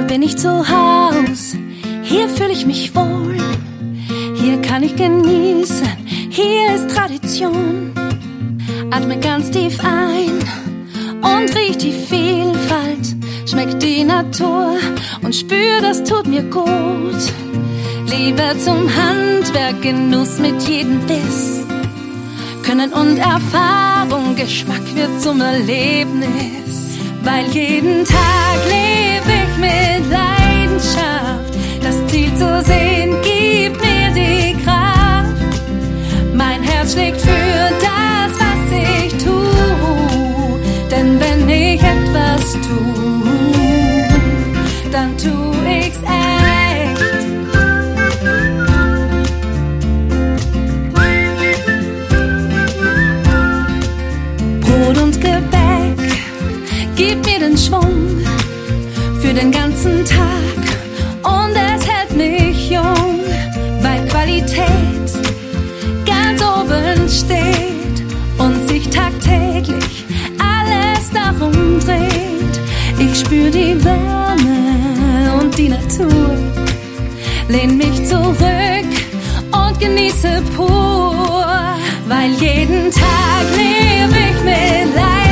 Hier bin ich zu Haus, hier fühle ich mich wohl. Hier kann ich genießen, hier ist Tradition. Atme ganz tief ein und riech die Vielfalt. Schmeck die Natur und spür, das tut mir gut. Liebe zum Handwerk, Genuss mit jedem Biss. Können und Erfahrung, Geschmack wird zum Erlebnis. Weil jeden Tag lebe ich mit Leidenschaft. Das Ziel zu sehen gibt mir die Kraft. Mein Herz schlägt für das, was ich tue. Denn wenn ich etwas tue, dann tu ich's echt. Brot und Gebäck, gib mir den Schwung für den ganzen Tag und es hält mich jung, weil Qualität ganz oben steht und sich tagtäglich alles darum dreht. Ich spür die Wärme und die Natur, lehn mich zurück und genieße pur, weil jeden Tag lebe ich mit Leid.